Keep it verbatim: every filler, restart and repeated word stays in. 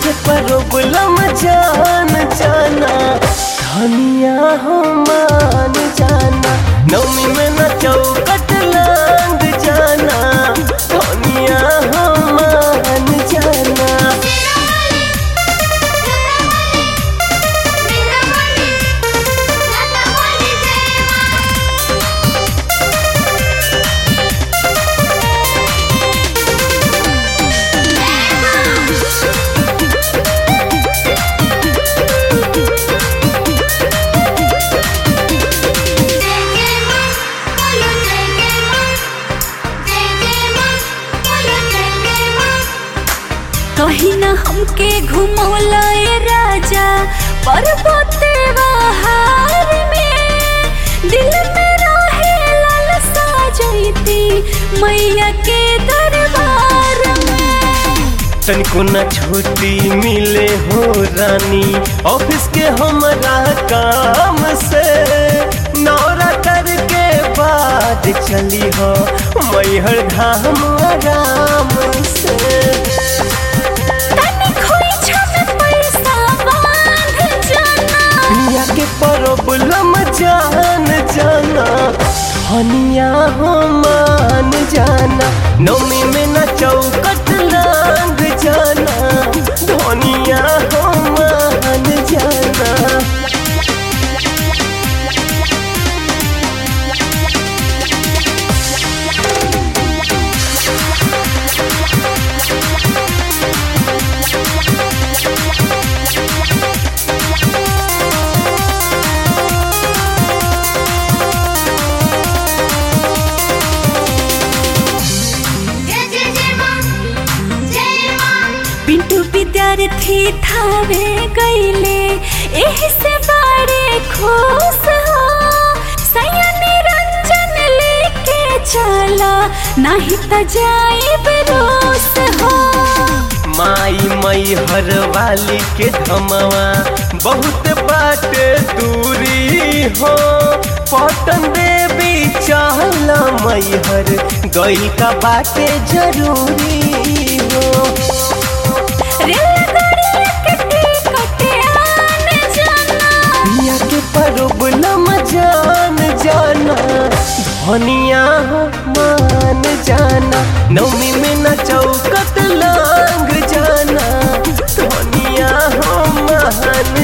के प्रॉब्लम जान जाना धनिया हो मान जाना नवमी में न चौकट लांग जाना धनिया हो मान जाना। कहीं ना हमके घुमौला ए राजा पर्वते बहार में दिल में रहे लालसा जैती मैया के दरबार में। तनिको न छुट्टी मिले हो रानी ऑफिस के हमरा काम से नवरात्र के बाद चली हो मैहर धाम आराम से। प्रॉब्लम जान जाना धनिया हो मान जाना नवमी में न चौकट लांग जाना धनिया हो मान जाना। पिंटू विद्यार्थी थावे गईले एही से बड़े खुश हो सैया निरंजन लेके चला नहीं त जाइब रोस हो। माई मई हर वाली के धमवा बहुत बाटे दूरी हो पटन देवी चहला मई हर गई का बाटे जरूरी हो। प्रॉब्लम जान जाना धनिया हो मान जाना नवमी में न चौकट लांग जाना धनिया हो मान